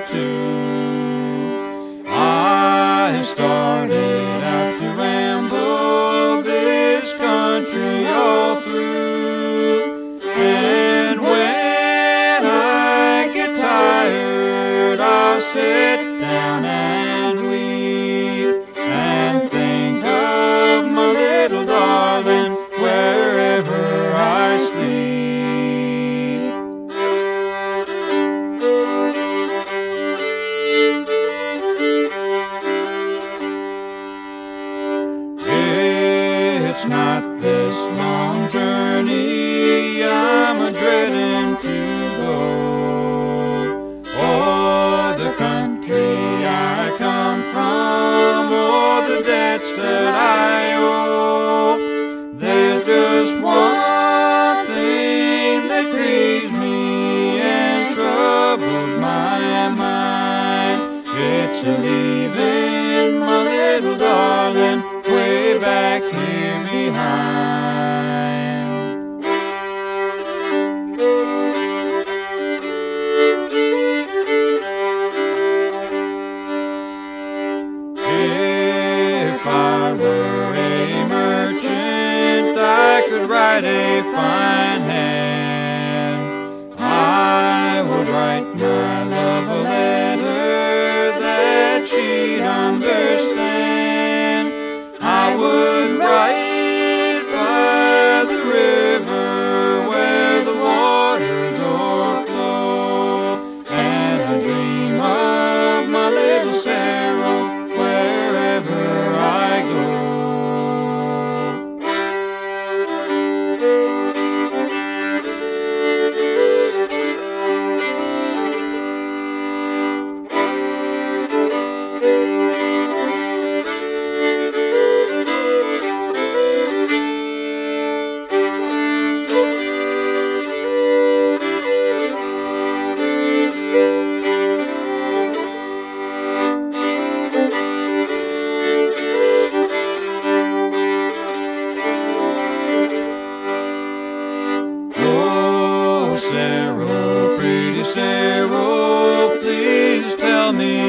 too. I started out to ramble this country all through, and when I get tired, I'll sit down and weep and think of my little darling wherever I sleep. It's not this long journey I'm a-dreading to go, or the country I come from, or the debts that I owe. There's just one thing that grieves me and troubles my mind. It's a-leaving my little darling way back here behind. If I were a merchant, I could write a fine hand. I would write my love a letter that she'd understand. I would write by the river where the waters o'erflow, and I dream of my little Sarah wherever I go. Sarah, pretty Sarah, please tell me